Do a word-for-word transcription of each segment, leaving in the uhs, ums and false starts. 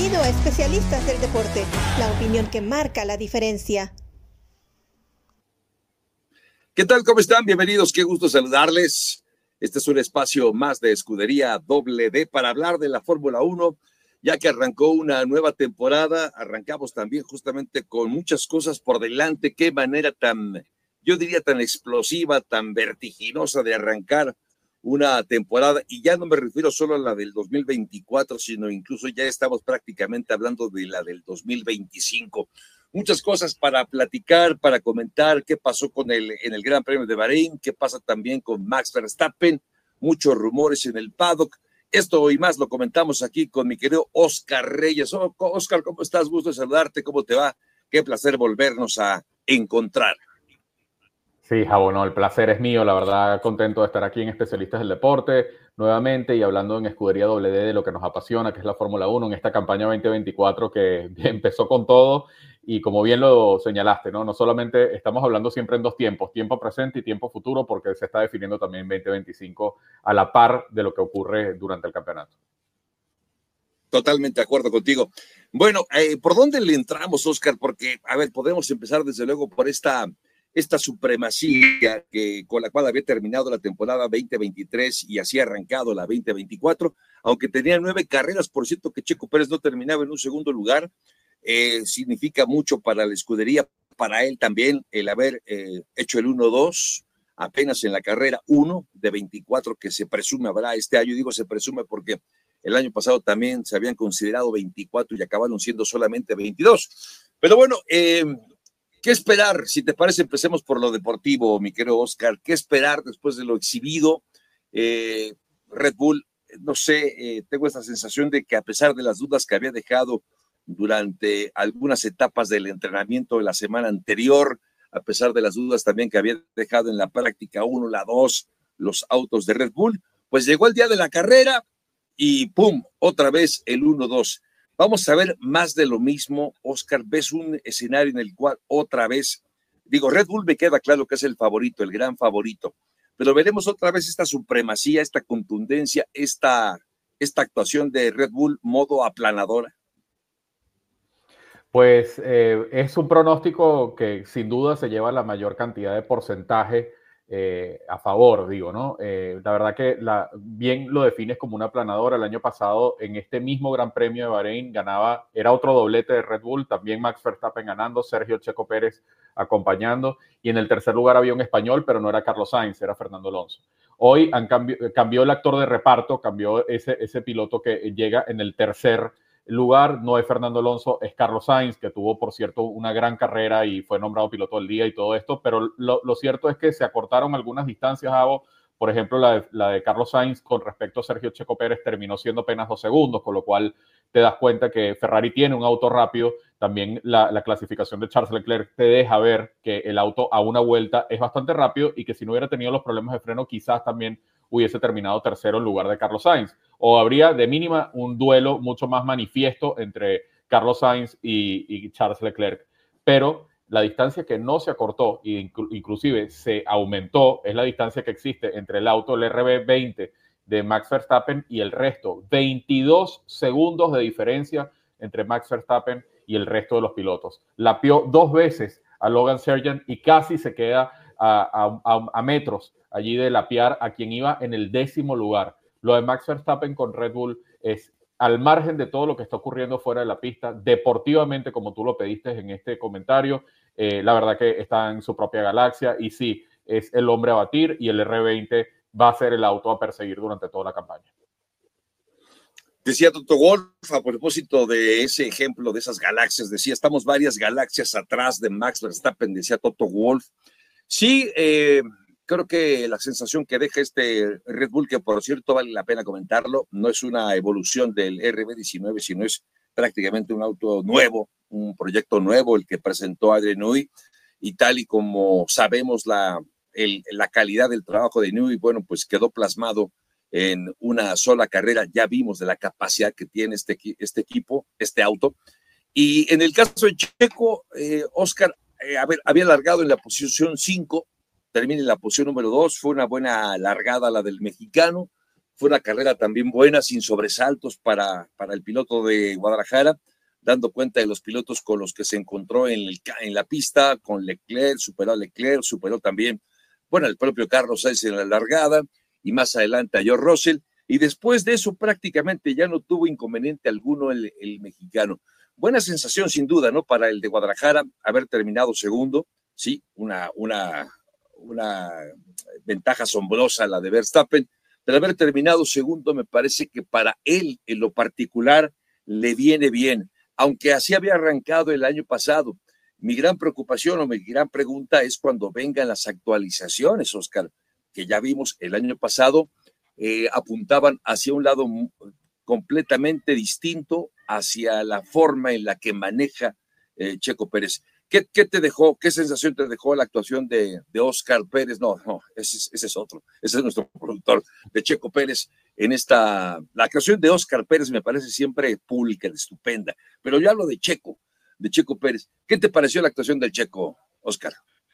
Bienvenido a Especialistas del Deporte, la opinión que marca la diferencia. ¿Qué tal? ¿Cómo están? Bienvenidos, qué gusto saludarles. Este es un espacio más de Escudería Doble D para hablar de la Fórmula uno, ya que arrancó una nueva temporada. Arrancamos también justamente con muchas cosas por delante. Qué manera tan, yo diría tan explosiva, tan vertiginosa de arrancar una temporada, y ya no me refiero solo a la del dos mil veinticuatro, sino incluso ya estamos prácticamente hablando de la del dos mil veinticinco. Muchas cosas para platicar, para comentar, qué pasó con el, en el Gran Premio de Bahrein, qué pasa también con Max Verstappen, muchos rumores en el paddock. Esto y más lo comentamos aquí con mi querido Oscar Reyes. Oh, Oscar, ¿cómo estás? Gusto de saludarte, ¿cómo te va? Qué placer volvernos a encontrar. Sí, Javo, no, el placer es mío, la verdad contento de estar aquí en Especialistas del Deporte nuevamente y hablando en Escudería Doble D de lo que nos apasiona, que es la Fórmula uno, en esta campaña veinte veinticuatro que empezó con todo y como bien lo señalaste, ¿no? No solamente estamos hablando siempre en dos tiempos, tiempo presente y tiempo futuro, porque se está definiendo también veinte veinticinco a la par de lo que ocurre durante el campeonato. Totalmente de acuerdo contigo. Bueno, eh, ¿por dónde le entramos, Oscar? Porque, a ver, podemos empezar desde luego por esta... esta supremacía que, con la cual había terminado la temporada veinte veintitrés y así arrancado la veinte veinticuatro, aunque tenía nueve carreras, por cierto que Checo Pérez no terminaba en un segundo lugar, eh, significa mucho para la escudería, para él también el haber eh, hecho el uno dos, apenas en la carrera uno de veinticuatro que se presume habrá este año. Digo se presume porque el año pasado también se habían considerado veinticuatro y acabaron siendo solamente veintidós. Pero bueno, eh, ¿qué esperar? Si te parece, empecemos por lo deportivo, mi querido Oscar. ¿Qué esperar después de lo exhibido? Eh, Red Bull, no sé, eh, tengo esta sensación de que a pesar de las dudas que había dejado durante algunas etapas del entrenamiento de la semana anterior, a pesar de las dudas también que había dejado en la práctica uno, la dos, los autos de Red Bull, pues llegó el día de la carrera y ¡pum! Otra vez el uno dos. Vamos a ver más de lo mismo, Oscar. ¿Ves un escenario en el cual otra vez, digo, Red Bull me queda claro que es el favorito, el gran favorito, pero veremos otra vez esta supremacía, esta contundencia, esta, esta actuación de Red Bull modo aplanadora? Pues eh, es un pronóstico que sin duda se lleva la mayor cantidad de porcentaje eh, a favor, digo, ¿no? Eh, la verdad que la, bien lo defines como una aplanadora. El año pasado, en este mismo Gran Premio de Bahrein, ganaba, era otro doblete de Red Bull, también Max Verstappen ganando, Sergio Checo Pérez acompañando, y en el tercer lugar había un español, pero no era Carlos Sainz, era Fernando Alonso. Hoy han cambió, cambió el actor de reparto, cambió ese, ese piloto que llega en el tercer lugar, no es Fernando Alonso, es Carlos Sainz, que tuvo, por cierto, una gran carrera y fue nombrado piloto del día y todo esto, pero lo, lo cierto es que se acortaron algunas distancias, Avo. Por ejemplo, la de, la de Carlos Sainz con respecto a Sergio Checo Pérez terminó siendo apenas dos segundos, con lo cual te das cuenta que Ferrari tiene un auto rápido. También la, la clasificación de Charles Leclerc te deja ver que el auto a una vuelta es bastante rápido y que si no hubiera tenido los problemas de freno, quizás también hubiese terminado tercero en lugar de Carlos Sainz. O habría de mínima un duelo mucho más manifiesto entre Carlos Sainz y, y Charles Leclerc. Pero la distancia que no se acortó e inclu inclusive se aumentó es la distancia que existe entre el auto, el R B veinte de Max Verstappen y el resto. veintidós segundos de diferencia entre Max Verstappen y el resto de los pilotos. Lapió dos veces a Logan Sargent y casi se queda a, a, a metros allí de lapiar a quien iba en el décimo lugar. Lo de Max Verstappen con Red Bull es al margen de todo lo que está ocurriendo fuera de la pista, deportivamente, como tú lo pediste en este comentario, eh, la verdad que está en su propia galaxia y sí, es el hombre a batir y el R veinte va a ser el auto a perseguir durante toda la campaña. Decía Toto Wolff, a propósito de ese ejemplo de esas galaxias, decía, estamos varias galaxias atrás de Max Verstappen, decía Toto Wolff. Sí, eh, creo que la sensación que deja este Red Bull, que por cierto vale la pena comentarlo, no es una evolución del R B diecinueve, sino es prácticamente un auto nuevo, un proyecto nuevo el que presentó Adrian Newey, y tal y como sabemos la, el, la calidad del trabajo de Newey, bueno, pues quedó plasmado en una sola carrera. Ya vimos de la capacidad que tiene este, este equipo, este auto. Y en el caso de Checo, eh, Oscar, eh, a ver, había largado en la posición cinco, termina en la posición número dos, fue una buena largada la del mexicano, Fue una carrera también buena, sin sobresaltos para, para el piloto de Guadalajara, dando cuenta de los pilotos con los que se encontró en, el, en la pista, con Leclerc, superó a Leclerc, superó también, bueno, el propio Carlos Sainz en la largada, y más adelante a George Russell, y después de eso prácticamente ya no tuvo inconveniente alguno el, el mexicano. Buena sensación sin duda, ¿no? Para el de Guadalajara haber terminado segundo, sí, una, una, una ventaja asombrosa la de Verstappen, pero haber terminado segundo me parece que para él en lo particular le viene bien, aunque así había arrancado el año pasado. Mi gran preocupación o mi gran pregunta es cuando vengan las actualizaciones, Oscar, que ya vimos el año pasado, eh, apuntaban hacia un lado completamente distinto, hacia la forma en la que maneja eh, Checo Pérez. ¿Qué, ¿Qué te dejó, qué sensación te dejó la actuación de, de Oscar Pérez? No, no, ese, ese es otro, ese es nuestro productor, de Checo Pérez en esta, la actuación de Oscar Pérez me parece siempre pública, estupenda, pero yo hablo de Checo, de Checo Pérez. ¿Qué te pareció la actuación del Checo, Oscar?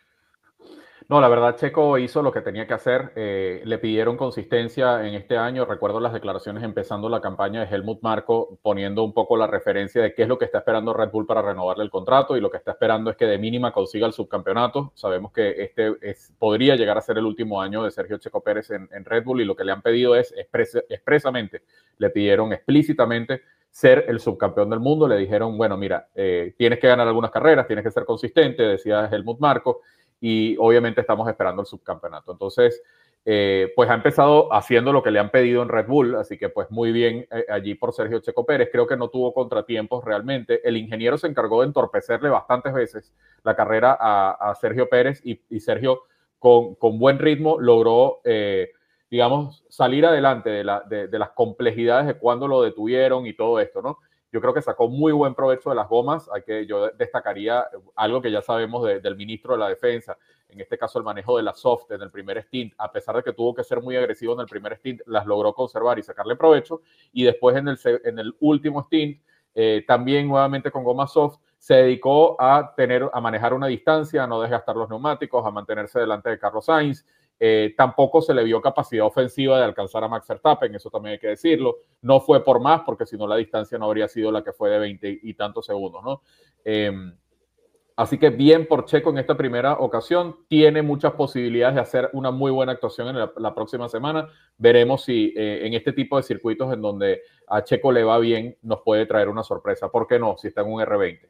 No, la verdad, Checo hizo lo que tenía que hacer. Eh, le pidieron consistencia en este año. Recuerdo las declaraciones empezando la campaña de Helmut Marko, poniendo un poco la referencia de qué es lo que está esperando Red Bull para renovarle el contrato, y lo que está esperando es que de mínima consiga el subcampeonato. Sabemos que este es, podría llegar a ser el último año de Sergio Checo Pérez en, en Red Bull, y lo que le han pedido es expres, expresamente, le pidieron explícitamente ser el subcampeón del mundo. Le dijeron, bueno, mira, eh, tienes que ganar algunas carreras, tienes que ser consistente, decía Helmut Marko, y obviamente estamos esperando el subcampeonato. Entonces, eh, pues ha empezado haciendo lo que le han pedido en Red Bull, así que pues muy bien eh, allí por Sergio Checo Pérez. Creo que no tuvo contratiempos realmente. El ingeniero se encargó de entorpecerle bastantes veces la carrera a, a Sergio Pérez, y, y Sergio con, con buen ritmo logró, eh, digamos, salir adelante de, la, de, de las complejidades de cuándo lo detuvieron y todo esto, ¿no? Yo creo que sacó muy buen provecho de las gomas. Hay que, yo destacaría algo que ya sabemos de, del ministro de la Defensa, en este caso el manejo de la soft en el primer stint. A pesar de que tuvo que ser muy agresivo en el primer stint, las logró conservar y sacarle provecho. Y después en el, en el último stint, eh, también nuevamente con goma soft, se dedicó a, tener, a manejar una distancia, a no desgastar los neumáticos, a mantenerse delante de Carlos Sainz. Eh, tampoco se le vio capacidad ofensiva de alcanzar a Max Verstappen, eso también hay que decirlo. No fue por más, porque si no la distancia no habría sido la que fue de veinte y tantos segundos, ¿no? Eh, así que bien por Checo en esta primera ocasión. Tiene muchas posibilidades de hacer una muy buena actuación en la, la próxima semana. Veremos si eh, en este tipo de circuitos en donde a Checo le va bien, nos puede traer una sorpresa. ¿Por qué no? Si está en un R veinte.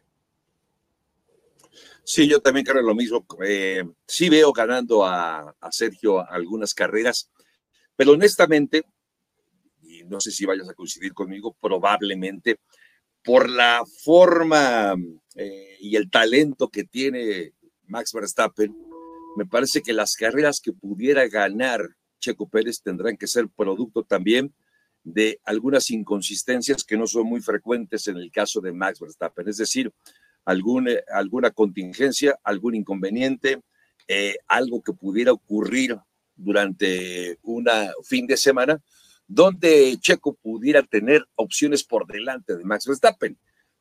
Sí, yo también creo lo mismo. Eh, sí veo ganando a, a Sergio algunas carreras, pero honestamente, y no sé si vayas a coincidir conmigo, probablemente por la forma eh, y el talento que tiene Max Verstappen, me parece que las carreras que pudiera ganar Checo Pérez tendrán que ser producto también de algunas inconsistencias que no son muy frecuentes en el caso de Max Verstappen. Es decir, algún, alguna contingencia, algún inconveniente, eh, algo que pudiera ocurrir durante un fin de semana donde Checo pudiera tener opciones por delante de Max Verstappen.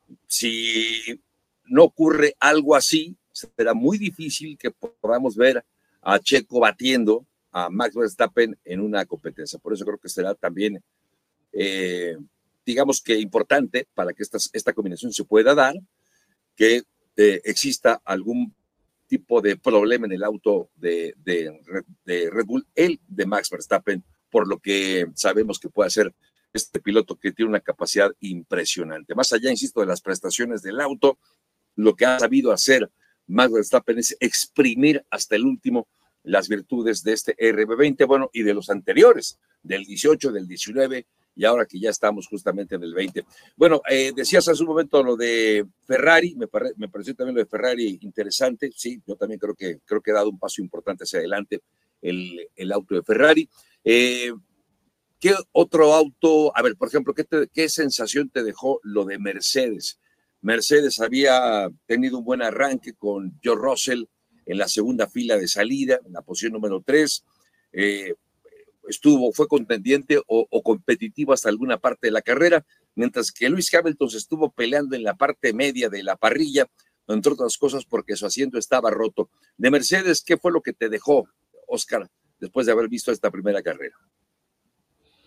Si no ocurre algo así, será muy difícil que podamos ver a Checo batiendo a Max Verstappen en una competencia. Por eso creo que será también, eh, digamos que importante para que esta, esta combinación se pueda dar, que eh, exista algún tipo de problema en el auto de, de, de Red Bull, el de Max Verstappen, por lo que sabemos que puede hacer este piloto que tiene una capacidad impresionante. Más allá, insisto, de las prestaciones del auto, lo que ha sabido hacer Max Verstappen es exprimir hasta el último las virtudes de este R B veinte, bueno, y de los anteriores, del dieciocho, del diecinueve, y ahora que ya estamos justamente en el veinte. Bueno, eh, decías hace un momento lo de Ferrari, me, pare, me pareció también lo de Ferrari interesante, sí, yo también creo que, creo que ha dado un paso importante hacia adelante el, el auto de Ferrari. Eh, ¿Qué otro auto? A ver, por ejemplo, ¿qué, te, ¿qué sensación te dejó lo de Mercedes? Mercedes había tenido un buen arranque con George Russell en la segunda fila de salida, en la posición número tres. Eh, estuvo, fue contendiente o, o competitivo hasta alguna parte de la carrera, mientras que Lewis Hamilton se estuvo peleando en la parte media de la parrilla, entre otras cosas porque su asiento estaba roto. De Mercedes, ¿qué fue lo que te dejó, Oscar, después de haber visto esta primera carrera?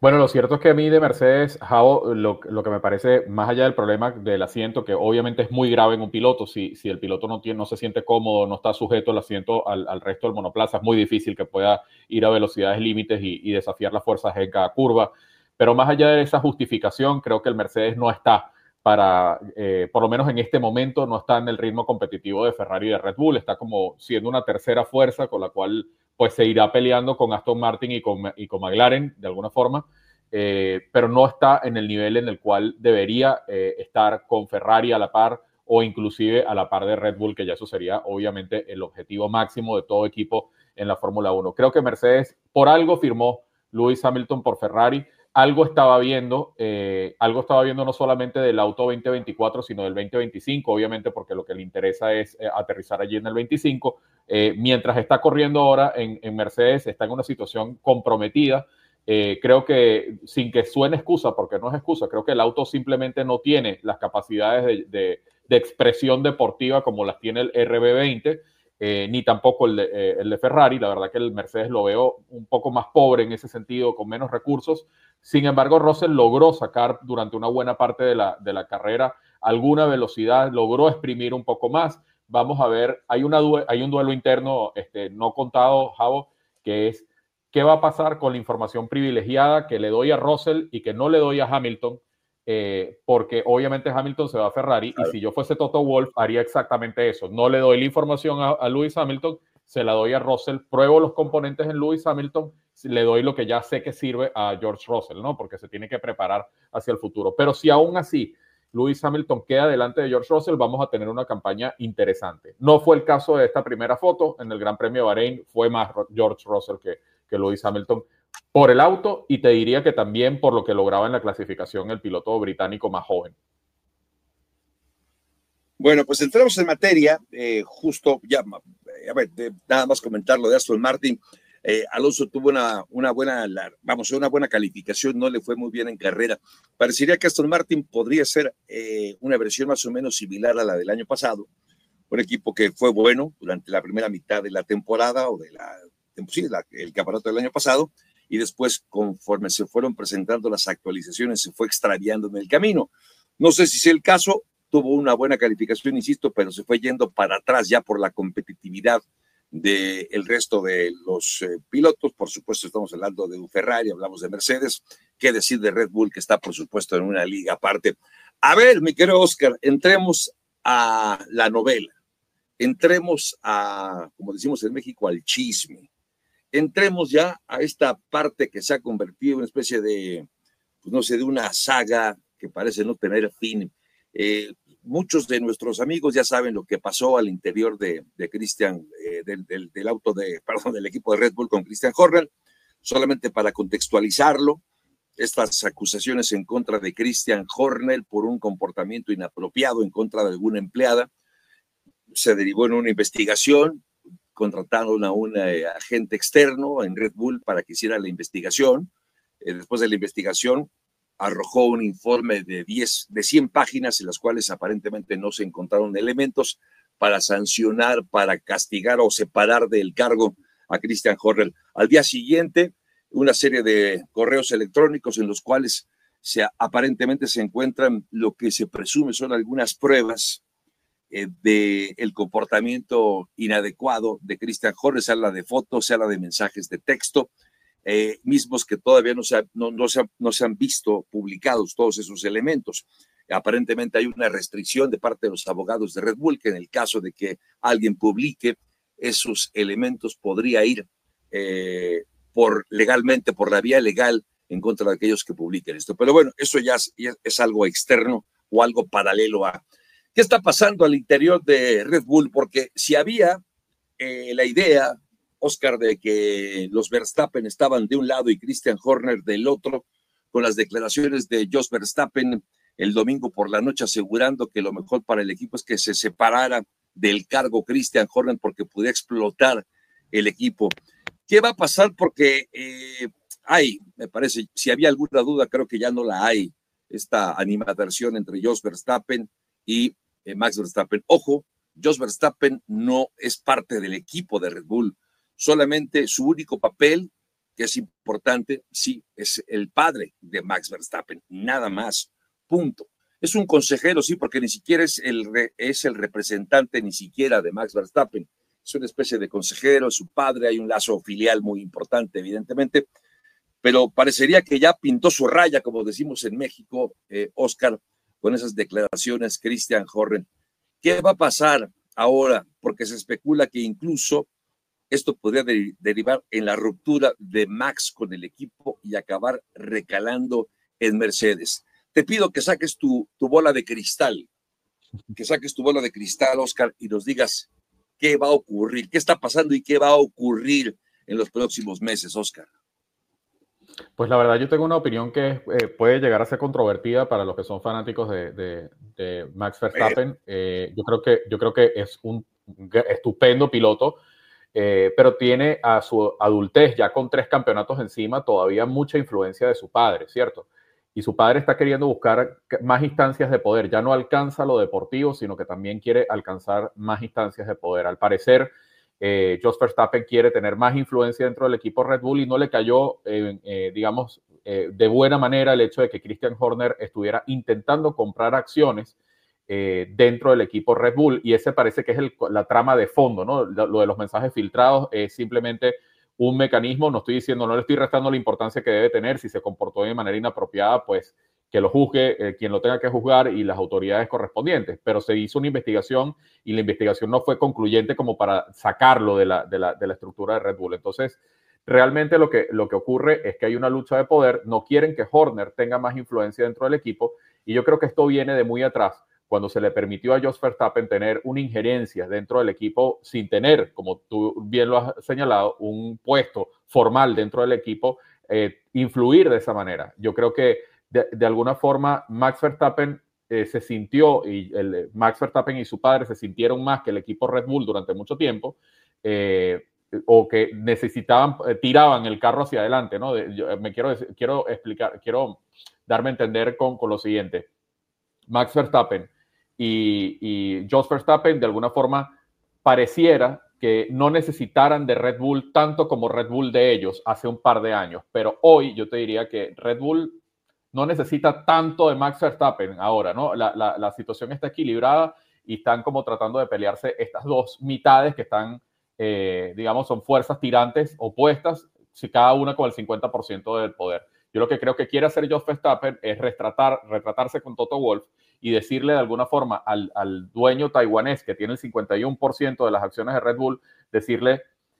Bueno, lo cierto es que a mí de Mercedes, Jao, lo, lo que me parece, más allá del problema del asiento, que obviamente es muy grave en un piloto, si, si el piloto no, tiene, no se siente cómodo, no está sujeto el asiento al, al resto del monoplaza, es muy difícil que pueda ir a velocidades límites y, y desafiar las fuerzas en cada curva. Pero más allá de esa justificación, creo que el Mercedes no está para, eh, por lo menos en este momento, no está en el ritmo competitivo de Ferrari y de Red Bull, está como siendo una tercera fuerza con la cual pues se irá peleando con Aston Martin y con, y con McLaren de alguna forma, eh, pero no está en el nivel en el cual debería eh, estar con Ferrari a la par o inclusive a la par de Red Bull, que ya eso sería obviamente el objetivo máximo de todo equipo en la Fórmula uno. Creo que Mercedes por algo firmó Lewis Hamilton por Ferrari, algo estaba viendo, eh, algo estaba viendo no solamente del auto veinte veinticuatro, sino del veinte veinticinco, obviamente porque lo que le interesa es eh, aterrizar allí en el veinticinco, eh, mientras está corriendo ahora en, en Mercedes, está en una situación comprometida. Eh, creo que, sin que suene excusa, porque no es excusa, creo que el auto simplemente no tiene las capacidades de, de, de expresión deportiva como las tiene el R B veinte, eh, ni tampoco el de, eh, el de Ferrari. La verdad que el Mercedes lo veo un poco más pobre en ese sentido, con menos recursos. Sin embargo, Russell logró sacar durante una buena parte de la, de la carrera alguna velocidad, logró exprimir un poco más. Vamos a ver, hay, una, hay un duelo interno este, no contado, Javo, que es qué va a pasar con la información privilegiada que le doy a Russell y que no le doy a Hamilton, eh, porque obviamente Hamilton se va a Ferrari, claro. Y si yo fuese Toto Wolff haría exactamente eso, no le doy la información a, a Lewis Hamilton, se la doy a Russell, pruebo los componentes en Lewis Hamilton, le doy lo que ya sé que sirve a George Russell, ¿no? Porque se tiene que preparar hacia el futuro. Pero si aún así Lewis Hamilton queda delante de George Russell, vamos a tener una campaña interesante. No fue el caso de esta primera foto, en el Gran Premio de Bahrein fue más George Russell que, que Lewis Hamilton por el auto, y te diría que también por lo que lograba en la clasificación el piloto británico más joven. Bueno, pues entramos en materia, eh, justo ya, a ver, de, nada más comentar lo de Aston Martin. Eh, Alonso tuvo una, una buena, la, vamos, una buena calificación, no le fue muy bien en carrera. Parecería que Aston Martin podría ser eh, una versión más o menos similar a la del año pasado, un equipo que fue bueno durante la primera mitad de la temporada o de la, sí, la el campeonato del año pasado, y después, conforme se fueron presentando las actualizaciones, se fue extraviando en el camino. No sé si es el caso, tuvo una buena calificación, insisto, pero se fue yendo para atrás ya por la competitividad del de resto de los eh, pilotos. Por supuesto, estamos hablando de un Ferrari, hablamos de Mercedes, qué decir de Red Bull, que está, por supuesto, en una liga aparte. A ver, mi querido Oscar, entremos a la novela, entremos a, como decimos en México, al chisme. Entremos ya a esta parte que se ha convertido en una especie de, pues no sé, de una saga que parece no tener fin. Eh, muchos de nuestros amigos ya saben lo que pasó al interior de, de Christian, eh, del, del, del auto de, perdón, del equipo de Red Bull con Christian Horner. Solamente para contextualizarlo, estas acusaciones en contra de Christian Horner por un comportamiento inapropiado en contra de alguna empleada se derivó en una investigación. Contrataron a un eh, agente externo en Red Bull para que hiciera la investigación. Eh, después de la investigación, arrojó un informe de, diez, de cien páginas en las cuales aparentemente no se encontraron elementos para sancionar, para castigar o separar del cargo a Christian Horner. Al día siguiente, una serie de correos electrónicos en los cuales se, aparentemente se encuentran lo que se presume son algunas pruebas del de comportamiento inadecuado de Christian Horner. Se habla de fotos, se habla de mensajes de texto, eh, mismos que todavía no se, ha, no, no, se ha, no se han visto publicados todos esos elementos. Aparentemente hay una restricción de parte de los abogados de Red Bull, que en el caso de que alguien publique esos elementos podría ir eh, por legalmente, por la vía legal, en contra de aquellos que publiquen esto. Pero bueno, eso ya es, ya es algo externo o algo paralelo a ¿qué está pasando al interior de Red Bull? Porque si había eh, la idea, Oscar, de que los Verstappen estaban de un lado y Christian Horner del otro, con las declaraciones de Jos Verstappen el domingo por la noche asegurando que lo mejor para el equipo es que se separara del cargo Christian Horner porque pudiera explotar el equipo. ¿Qué va a pasar? Porque eh, hay, me parece, si había alguna duda, creo que ya no la hay, esta animadversión entre Jos Verstappen y eh, Max Verstappen. Ojo, Jos Verstappen no es parte del equipo de Red Bull, solamente su único papel que es importante, sí, es el padre de Max Verstappen, nada más, punto. Es un consejero, sí, porque ni siquiera es el, re, es el representante ni siquiera de Max Verstappen, es una especie de consejero, su padre, hay un lazo filial muy importante, evidentemente, pero parecería que ya pintó su raya, como decimos en México, eh, Oscar, con esas declaraciones, Christian Horner. ¿Qué va a pasar ahora? Porque se especula que incluso esto podría de- derivar en la ruptura de Max con el equipo y acabar recalando en Mercedes. Te pido que saques tu, tu bola de cristal, que saques tu bola de cristal, Oscar, y nos digas qué va a ocurrir, qué está pasando y qué va a ocurrir en los próximos meses, Oscar. Pues la verdad yo tengo una opinión que eh, puede llegar a ser controvertida para los que son fanáticos de, de, de Max Verstappen. Eh, yo, creo que, yo creo que es un estupendo piloto, eh, pero tiene a su adultez ya con tres campeonatos encima todavía mucha influencia de su padre, ¿cierto? Y su padre está queriendo buscar más instancias de poder. Ya no alcanza lo deportivo, sino que también quiere alcanzar más instancias de poder. Al parecer, Eh, Jos Verstappen quiere tener más influencia dentro del equipo Red Bull y no le cayó, eh, eh, digamos, eh, de buena manera el hecho de que Christian Horner estuviera intentando comprar acciones eh, dentro del equipo Red Bull, y ese parece que es el, la trama de fondo, ¿no? Lo, lo de los mensajes filtrados es simplemente un mecanismo. No estoy diciendo, no le estoy restando la importancia que debe tener. Si se comportó de manera inapropiada, pues que lo juzgue eh, quien lo tenga que juzgar y las autoridades correspondientes, pero se hizo una investigación y la investigación no fue concluyente como para sacarlo de la, de la, de la estructura de Red Bull. Entonces, realmente lo que, lo que ocurre es que hay una lucha de poder, no quieren que Horner tenga más influencia dentro del equipo, y yo creo que esto viene de muy atrás, cuando se le permitió a Jos Verstappen tener una injerencia dentro del equipo sin tener, como tú bien lo has señalado, un puesto formal dentro del equipo, eh, influir de esa manera. Yo creo que de, de alguna forma Max Verstappen eh, se sintió, y el, Max Verstappen y su padre se sintieron más que el equipo Red Bull durante mucho tiempo, eh, o que necesitaban, eh, tiraban el carro hacia adelante, ¿no? De, yo, me quiero, quiero explicar, quiero darme a entender con, con lo siguiente. Max Verstappen y, y Jos Verstappen de alguna forma pareciera que no necesitaran de Red Bull tanto como Red Bull de ellos hace un par de años, pero hoy yo te diría que Red Bull no necesita tanto de Max Verstappen ahora, ¿no? La, la, la situación está equilibrada y están como tratando de pelearse estas dos mitades que están, eh, digamos, son fuerzas tirantes opuestas, si cada una con el cincuenta por ciento del poder. Yo lo que creo que quiere hacer Jos Verstappen es retratar, retratarse con Toto Wolff y decirle de alguna forma al, al dueño taiwanés que tiene el cincuenta y uno por ciento de las acciones de Red Bull, decirle,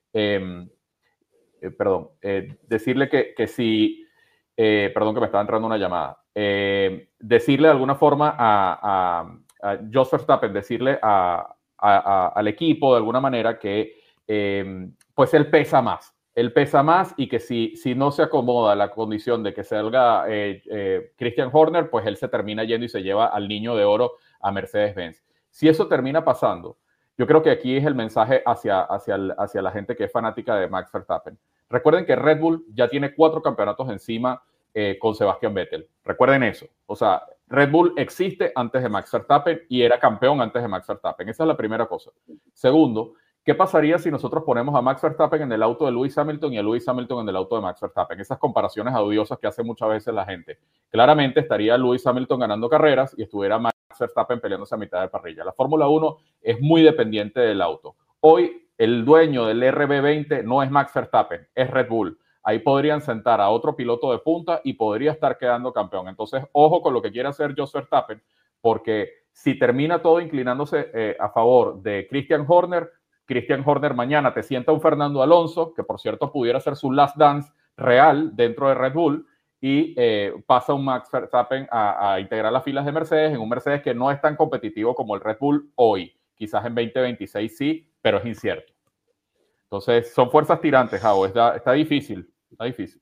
eh, eh, perdón, eh, decirle que, que si, eh, perdón que me estaba entrando una llamada, eh, decirle de alguna forma a, a, a Jos Verstappen, decirle a, a, a, al equipo de alguna manera que eh, pues él pesa más. Él pesa más y que si, si no se acomoda la condición de que salga eh, eh, Christian Horner, pues él se termina yendo y se lleva al niño de oro a Mercedes-Benz. Si eso termina pasando, yo creo que aquí es el mensaje hacia, hacia, el, hacia la gente que es fanática de Max Verstappen. Recuerden que Red Bull ya tiene cuatro campeonatos encima eh, con Sebastian Vettel. Recuerden eso. O sea, Red Bull existe antes de Max Verstappen y era campeón antes de Max Verstappen. Esa es la primera cosa. Segundo, ¿qué pasaría si nosotros ponemos a Max Verstappen en el auto de Lewis Hamilton y a Lewis Hamilton en el auto de Max Verstappen? Esas comparaciones odiosas que hace muchas veces la gente. Claramente estaría Lewis Hamilton ganando carreras y estuviera Max Verstappen peleándose a mitad de parrilla. La Fórmula uno es muy dependiente del auto. Hoy el dueño del R B veinte no es Max Verstappen, es Red Bull. Ahí podrían sentar a otro piloto de punta y podría estar quedando campeón. Entonces, ojo con lo que quiere hacer Jos Verstappen, porque si termina todo inclinándose eh, a favor de Christian Horner, Christian Horner mañana te sienta un Fernando Alonso, que por cierto pudiera ser su last dance real dentro de Red Bull, y eh, pasa un Max Verstappen a, a integrar las filas de Mercedes, en un Mercedes que no es tan competitivo como el Red Bull hoy. Quizás en veinte veintiséis sí, pero es incierto. Entonces, son fuerzas tirantes, Jao. Está, está difícil, está difícil.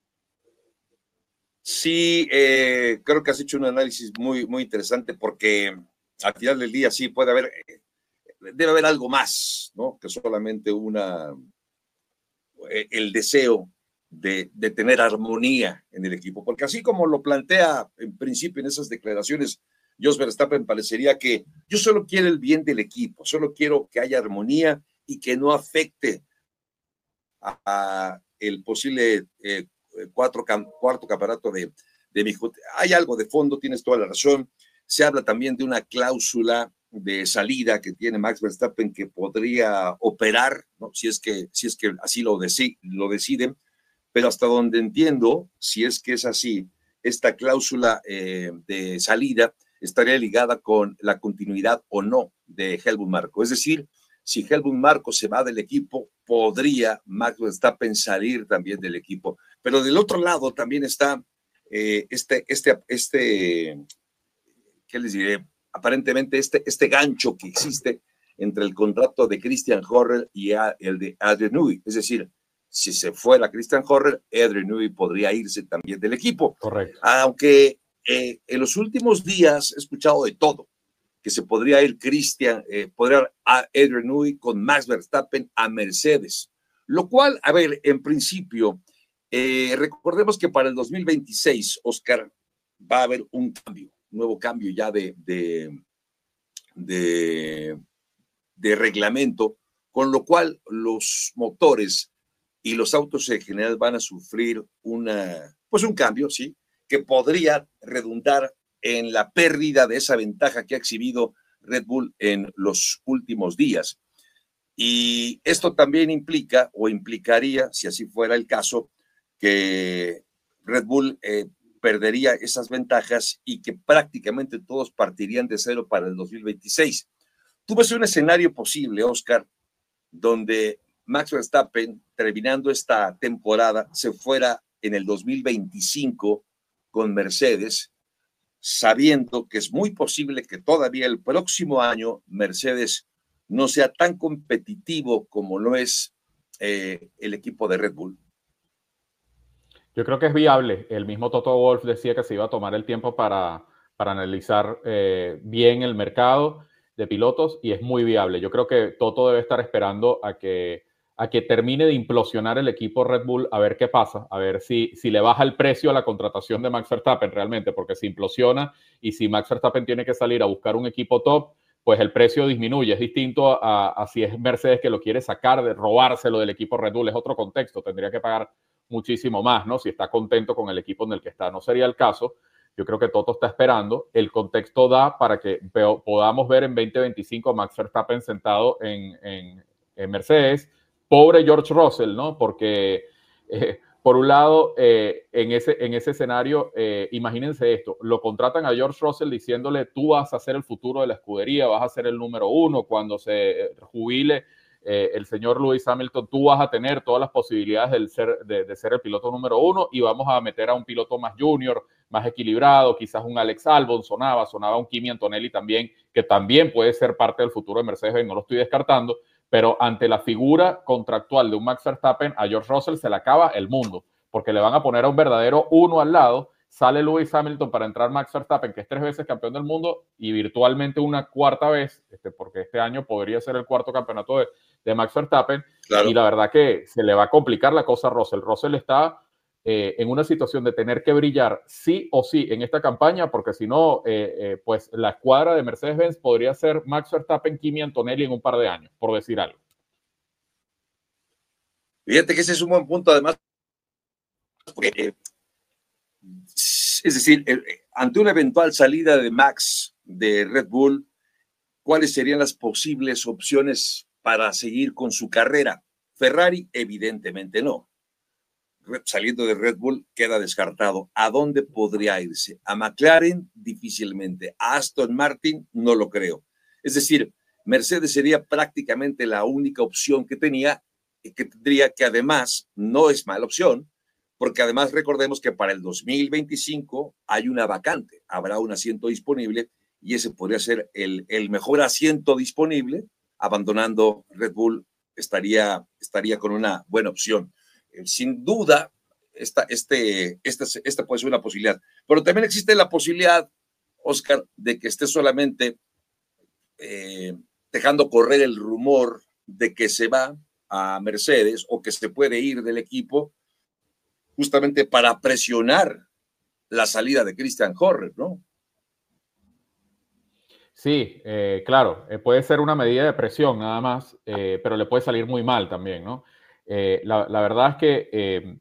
Sí, eh, creo que has hecho un análisis muy, muy interesante porque al final del día sí puede haber, debe haber algo más, ¿no? Que solamente una, el deseo de, de tener armonía en el equipo. Porque así como lo plantea en principio en esas declaraciones, Jos Verstappen parecería que yo solo quiero el bien del equipo, solo quiero que haya armonía y que no afecte a, a, el posible eh, cuatro, cuarto campeonato de, de Mijo. Hay algo de fondo, tienes toda la razón. Se habla también de una cláusula de salida que tiene Max Verstappen que podría operar, ¿no? si, es que, si es que así lo, deci lo deciden, pero hasta donde entiendo, si es que es así, esta cláusula eh, de salida estaría ligada con la continuidad o no de Helmut Marko. Es decir, si Helmut Marko se va del equipo, podría Max Verstappen salir también del equipo. Pero del otro lado también está eh, este, este, este, ¿qué les diré? Aparentemente este, este gancho que existe entre el contrato de Christian Horner y a, el de Adrian Newey. Es decir, si se fuera Christian Horner, Adrian Newey podría irse también del equipo. Correcto. Aunque eh, en los últimos días he escuchado de todo, que se podría ir Christian, eh, podría a Adrian Newey con Max Verstappen a Mercedes. Lo cual, a ver, en principio, eh, recordemos que para el dos mil veintiséis, Oscar, va a haber un cambio, un nuevo cambio ya de, de, de, de reglamento, con lo cual los motores y los autos en general van a sufrir una, pues un cambio, ¿sí? Que podría redundar en la pérdida de esa ventaja que ha exhibido Red Bull en los últimos días. Y esto también implica, o implicaría, si así fuera el caso, que Red Bull eh, perdería esas ventajas y que prácticamente todos partirían de cero para el dos mil veintiséis. Tú ves un escenario posible, Oscar, donde Max Verstappen, terminando esta temporada, se fuera en el dos mil veinticinco con Mercedes, sabiendo que es muy posible que todavía el próximo año Mercedes no sea tan competitivo como lo es eh, el equipo de Red Bull. Yo creo que es viable. El mismo Toto Wolff decía que se iba a tomar el tiempo para, para analizar eh, bien el mercado de pilotos y es muy viable. Yo creo que Toto debe estar esperando a que, a que termine de implosionar el equipo Red Bull, a ver qué pasa, a ver si, si le baja el precio a la contratación de Max Verstappen realmente, porque si implosiona y si Max Verstappen tiene que salir a buscar un equipo top, pues el precio disminuye. Es distinto a, a si es Mercedes que lo quiere sacar, de robárselo del equipo Red Bull, es otro contexto, tendría que pagar muchísimo más, ¿no? Si está contento con el equipo en el que está, no sería el caso. Yo creo que Toto está esperando. El contexto da para que podamos ver en veinte veinticinco a Max Verstappen sentado en, en, en Mercedes. Pobre George Russell, ¿no? Porque, eh, por un lado, eh, en, ese, en ese escenario, eh, imagínense esto, lo contratan a George Russell diciéndole, tú vas a ser el futuro de la escudería, vas a ser el número uno cuando se jubile Eh, el señor Lewis Hamilton, tú vas a tener todas las posibilidades de ser, de, de ser el piloto número uno y vamos a meter a un piloto más junior, más equilibrado, quizás un Alex Albon, sonaba, sonaba un Kimi Antonelli también, que también puede ser parte del futuro de Mercedes, no lo estoy descartando, pero ante la figura contractual de un Max Verstappen, a George Russell se le acaba el mundo, porque le van a poner a un verdadero uno al lado. Sale Lewis Hamilton para entrar Max Verstappen, que es tres veces campeón del mundo, y virtualmente una cuarta vez, este, porque este año podría ser el cuarto campeonato de, de Max Verstappen, claro. Y la verdad que se le va a complicar la cosa a Russell. Russell está eh, en una situación de tener que brillar sí o sí en esta campaña, porque si no, eh, eh, pues la escuadra de Mercedes-Benz podría ser Max Verstappen, Kimi Antonelli en un par de años, por decir algo. Fíjate que ese es un buen punto, además, porque... Eh, es decir, ante una eventual salida de Max de Red Bull, ¿cuáles serían las posibles opciones para seguir con su carrera? Ferrari, evidentemente no. Saliendo de Red Bull, queda descartado. ¿A dónde podría irse? A McLaren, difícilmente. A Aston Martin, no lo creo. Es decir, Mercedes sería prácticamente la única opción que tenía y que tendría, que además no es mala opción, porque además recordemos que para el dos mil veinticinco hay una vacante, habrá un asiento disponible y ese podría ser el, el mejor asiento disponible. Abandonando Red Bull estaría, estaría con una buena opción. Eh, sin duda, esta, este, esta, esta puede ser una posibilidad, pero también existe la posibilidad, Oscar, de que esté solamente eh, dejando correr el rumor de que se va a Mercedes o que se puede ir del equipo, justamente para presionar la salida de Christian Horner, ¿no? Sí, eh, claro, eh, puede ser una medida de presión nada más, eh, pero le puede salir muy mal también, ¿no? Eh, la, la verdad es que eh,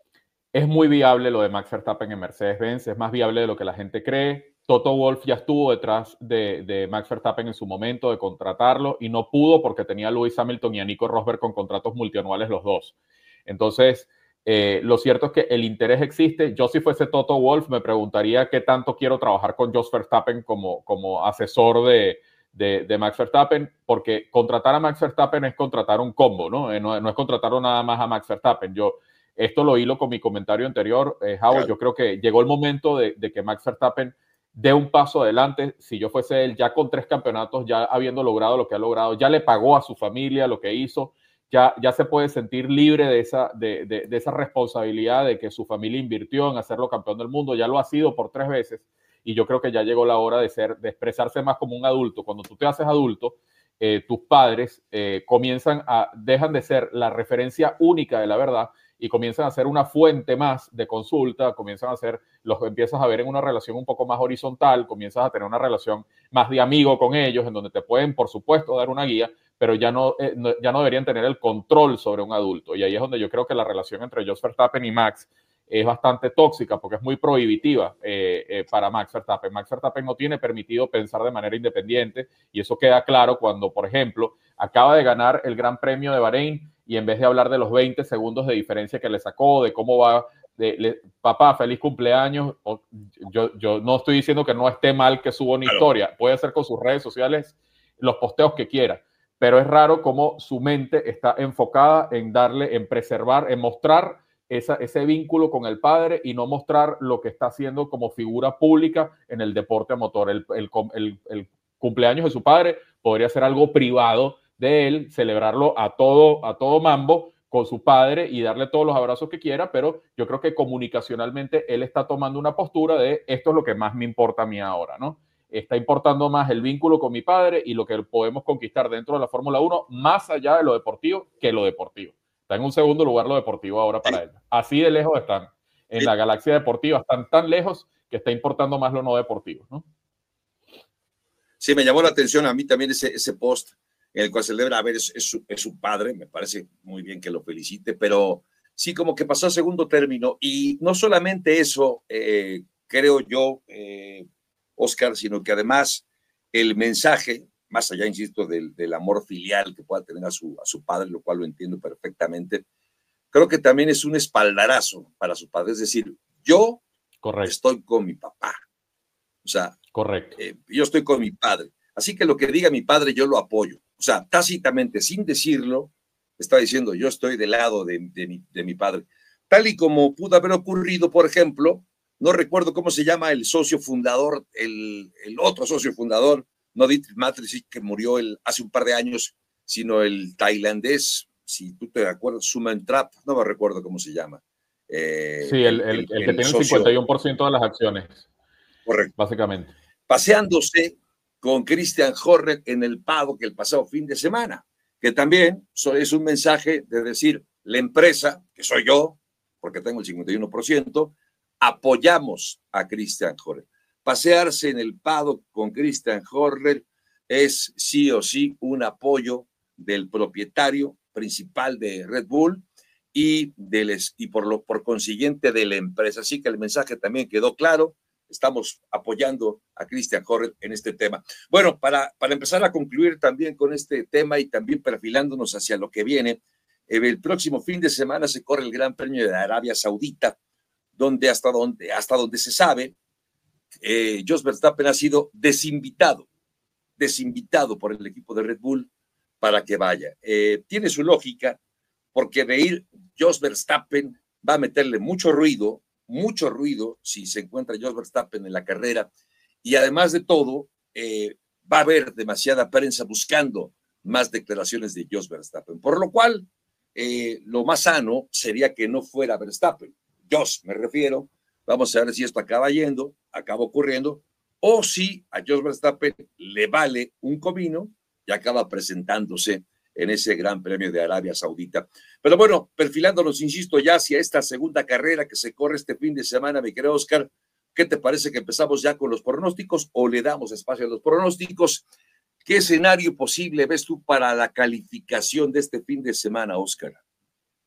es muy viable lo de Max Verstappen en Mercedes-Benz, es más viable de lo que la gente cree. Toto Wolff ya estuvo detrás de, de Max Verstappen en su momento de contratarlo y no pudo porque tenía a Lewis Hamilton y a Nico Rosberg con contratos multianuales los dos. Entonces, eh, lo cierto es que el interés existe. Yo si fuese Toto Wolff me preguntaría qué tanto quiero trabajar con Jos Verstappen como, como asesor de, de, de Max Verstappen, porque contratar a Max Verstappen es contratar un combo, ¿no? Eh, no, no es contratarlo nada más a Max Verstappen. Yo esto lo hilo con mi comentario anterior, eh, Javo, claro. Yo creo que llegó el momento de, de que Max Verstappen dé un paso adelante. Si yo fuese él, ya con tres campeonatos, ya habiendo logrado lo que ha logrado, ya le pagó a su familia lo que hizo, ya, ya se puede sentir libre de esa, de, de, de esa responsabilidad de que su familia invirtió en hacerlo campeón del mundo, ya lo ha sido por tres veces, y yo creo que ya llegó la hora de, ser, de expresarse más como un adulto. Cuando tú te haces adulto, eh, tus padres eh, comienzan a, dejan de ser la referencia única de la verdad y comienzan a ser una fuente más de consulta, comienzan a ser, los empiezas a ver en una relación un poco más horizontal, comienzas a tener una relación más de amigo con ellos, en donde te pueden, por supuesto, dar una guía, pero ya no, eh, no, ya no deberían tener el control sobre un adulto. Y ahí es donde yo creo que la relación entre Jos Verstappen y Max es bastante tóxica, porque es muy prohibitiva eh, eh, para Max Verstappen. Max Verstappen no tiene permitido pensar de manera independiente, y eso queda claro cuando, por ejemplo, acaba de ganar el Gran Premio de Bahrein, y en vez de hablar de los veinte segundos de diferencia que le sacó, de cómo va, de, le, papá, feliz cumpleaños, o, yo, yo no estoy diciendo que no esté mal que suba una claro. historia, puede hacer con sus redes sociales los posteos que quiera, pero es raro cómo su mente está enfocada en darle, en preservar, en mostrar esa, ese vínculo con el padre y no mostrar lo que está haciendo como figura pública en el deporte a motor. El, el, el, el cumpleaños de su padre podría ser algo privado de él, celebrarlo a todo, a todo mambo con su padre y darle todos los abrazos que quiera, pero yo creo que comunicacionalmente él está tomando una postura de esto es lo que más me importa a mí ahora, ¿no? Está importando más el vínculo con mi padre y lo que podemos conquistar dentro de la Fórmula uno, más allá de lo deportivo que lo deportivo. Está en un segundo lugar lo deportivo ahora para sí. él. Así de lejos están. En sí. la galaxia deportiva están tan lejos que está importando más lo no deportivo, ¿no? Sí, me llamó la atención a mí también ese, ese post en el cual celebra, a ver, es, es, su, es su padre, me parece muy bien que lo felicite, pero sí, como que pasó a segundo término. Y no solamente eso, eh, creo yo, eh, Oscar, sino que además el mensaje, más allá, insisto, del, del amor filial que pueda tener a su, a su padre, lo cual lo entiendo perfectamente, creo que también es un espaldarazo para su padre. Es decir, yo Correcto. estoy con mi papá. O sea, Correcto. Eh, yo estoy con mi padre. Así que lo que diga mi padre, yo lo apoyo. O sea, tácitamente, sin decirlo, está diciendo, yo estoy del lado de, de, mi, de mi padre. Tal y como pudo haber ocurrido, por ejemplo, no recuerdo cómo se llama el socio fundador, el, el otro socio fundador, no Dietrich Mateschitz, que murió el, hace un par de años, sino el tailandés, si tú te acuerdas, Sumantrat, no me recuerdo cómo se llama. Eh, sí, el, el, el, el que el tiene socio, el cincuenta y uno por ciento de las acciones. Correcto. Básicamente. Paseándose con Christian Horner en el paddock el pasado fin de semana, que también es un mensaje de decir, la empresa, que soy yo, porque tengo el cincuenta y uno por ciento, apoyamos a Christian Horner. Pasearse en el paddock con Christian Horner es sí o sí un apoyo del propietario principal de Red Bull y, del, y por, lo, por consiguiente de la empresa. Así que el mensaje también quedó claro. Estamos apoyando a Christian Horner en este tema. Bueno, para, para empezar a concluir también con este tema y también perfilándonos hacia lo que viene, eh, el próximo fin de semana se corre el Gran Premio de Arabia Saudita, donde hasta donde, hasta donde se sabe, eh, Jos Verstappen ha sido desinvitado, desinvitado por el equipo de Red Bull para que vaya. Eh, tiene su lógica, porque de ir Jos Verstappen va a meterle mucho ruido, mucho ruido si se encuentra Jos Verstappen en la carrera, y además de todo eh, va a haber demasiada prensa buscando más declaraciones de Jos Verstappen, por lo cual eh, lo más sano sería que no fuera Verstappen, Jos me refiero. Vamos a ver si esto acaba yendo, acaba ocurriendo, o si a Jos Verstappen le vale un comino y acaba presentándose en ese Gran Premio de Arabia Saudita. Pero bueno, perfilándonos, insisto, ya hacia esta segunda carrera que se corre este fin de semana, mi querido Oscar, ¿qué te parece que empezamos ya con los pronósticos o le damos espacio a los pronósticos? ¿Qué escenario posible ves tú para la calificación de este fin de semana, Oscar?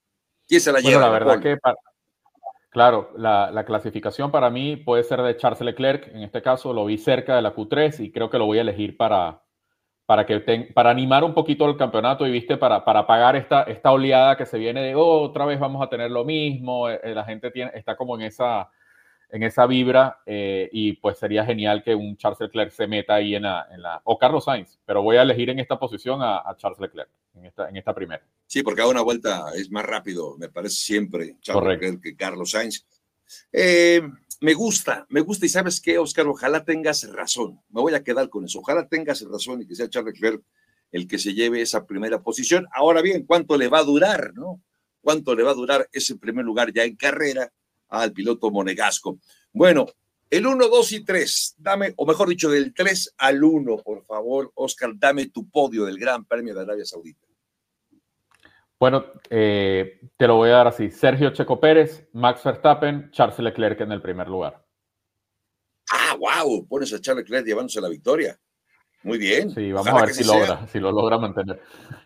¿Quién se la bueno, lleva? la verdad que, para, claro, la, la clasificación para mí puede ser de Charles Leclerc. En este caso lo vi cerca de la Q tres y creo que lo voy a elegir para, para, que ten, para animar un poquito el campeonato y, viste, para, para pagar esta, esta oleada que se viene de oh, otra vez vamos a tener lo mismo. Eh, la gente tiene, está como en esa... en esa vibra, eh, y pues sería genial que un Charles Leclerc se meta ahí en la, en la... o Carlos Sainz, pero voy a elegir en esta posición a, a Charles Leclerc, en esta, en esta primera. Sí, porque a una vuelta es más rápido, me parece siempre, Charles Correcto. Leclerc que Carlos Sainz. Eh, me gusta, me gusta, y ¿sabes qué, Oscar? Ojalá tengas razón, me voy a quedar con eso, ojalá tengas razón y que sea Charles Leclerc el que se lleve esa primera posición. Ahora bien, ¿cuánto le va a durar, no? ¿Cuánto le va a durar ese primer lugar ya en carrera al piloto monegasco? Bueno, el uno, dos y tres, dame, o mejor dicho, del tres al uno, por favor, Oscar, dame tu podio del Gran Premio de Arabia Saudita. Bueno, eh, te lo voy a dar así: Sergio Checo Pérez, Max Verstappen, Charles Leclerc en el primer lugar. Ah, wow, pones a Charles Leclerc llevándose la victoria. Muy bien. Sí, vamos Ojalá a ver si logra, sea. si lo logra mantener.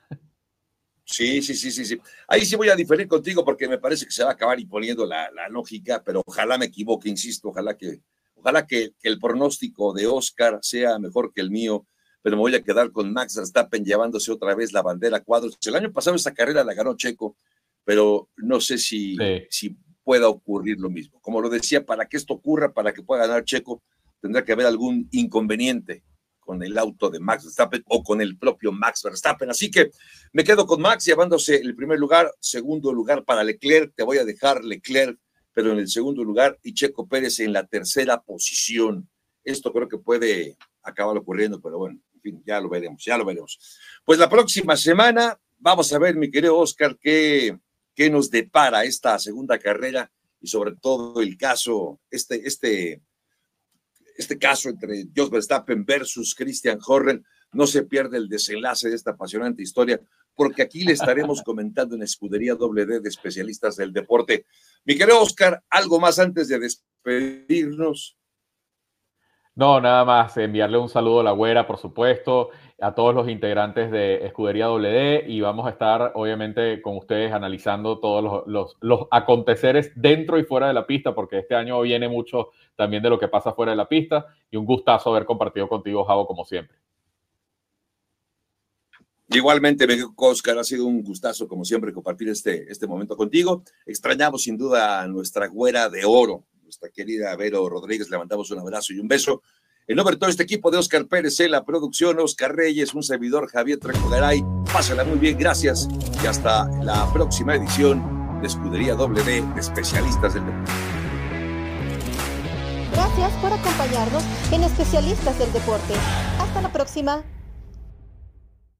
Sí, sí, sí, sí, sí. Ahí sí voy a diferir contigo porque me parece que se va a acabar imponiendo la, la lógica, pero ojalá me equivoque, insisto, ojalá que, ojalá que, que el pronóstico de Oscar sea mejor que el mío, pero me voy a quedar con Max Verstappen llevándose otra vez la bandera cuadros. El año pasado esa carrera la ganó Checo, pero no sé si, sí. si pueda ocurrir lo mismo. Como lo decía, para que esto ocurra, para que pueda ganar Checo, tendrá que haber algún inconveniente con el auto de Max Verstappen o con el propio Max Verstappen. Así que me quedo con Max llevándose el primer lugar, segundo lugar para Leclerc, te voy a dejar Leclerc, pero en el segundo lugar, y Checo Pérez en la tercera posición. Esto creo que puede acabar ocurriendo, pero bueno, en fin, ya lo veremos, ya lo veremos. Pues la próxima semana vamos a ver, mi querido Oscar, qué, qué nos depara esta segunda carrera y sobre todo el caso, este, este, este caso entre Jos Verstappen versus Christian Horner. No se pierde el desenlace de esta apasionante historia, porque aquí le estaremos comentando en Escudería Doble D de Especialistas del Deporte. Mi querido Oscar, ¿algo más antes de despedirnos? No, nada más enviarle un saludo a la güera, por supuesto, a todos los integrantes de Escudería Doble D, y vamos a estar obviamente con ustedes analizando todos los, los, los aconteceres dentro y fuera de la pista, porque este año viene mucho también de lo que pasa fuera de la pista, y un gustazo haber compartido contigo, Javo, como siempre. Igualmente, Oscar, ha sido un gustazo, como siempre, compartir este, este momento contigo. Extrañamos sin duda a nuestra güera de oro, nuestra querida Vero Rodríguez. Le mandamos un abrazo y un beso. En nombre de todo este equipo de Oscar Pérez, en la producción, Oscar Reyes, un servidor, Javier Trejo Garay. Pásala muy bien, gracias. Y hasta la próxima edición de Escudería Doble D de Especialistas del Deporte. Gracias por acompañarnos en Especialistas del Deporte. Hasta la próxima.